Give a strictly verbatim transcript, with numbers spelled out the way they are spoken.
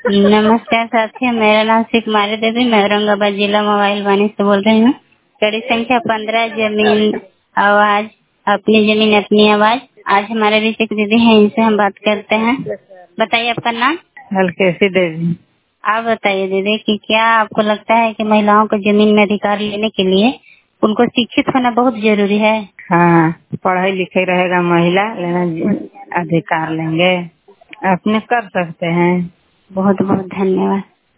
नमस्कार साथियों, मेरा नाम श्री कुमारी देवी, मैं औरंगाबाद जिला मोबाइल वाणी से बोल रही हूँ। कड़ी संख्या पंद्रह, जमीन आवाज, अपनी जमीन अपनी आवाज। आज हमारे बीच एक दीदी है, इनसे हम बात करते हैं। बताइए आपका नाम। हल्केसी देवी। आप बताइए दीदी कि क्या आपको लगता है कि महिलाओं को जमीन में अधिकार लेने के लिए उनको शिक्षित होना बहुत जरूरी है? हाँ, पढ़ाई लिखाई रहेगा महिला लेना अधिकार लेंगे, अपने कर सकते हैं। बहुत बहुत धन्यवाद।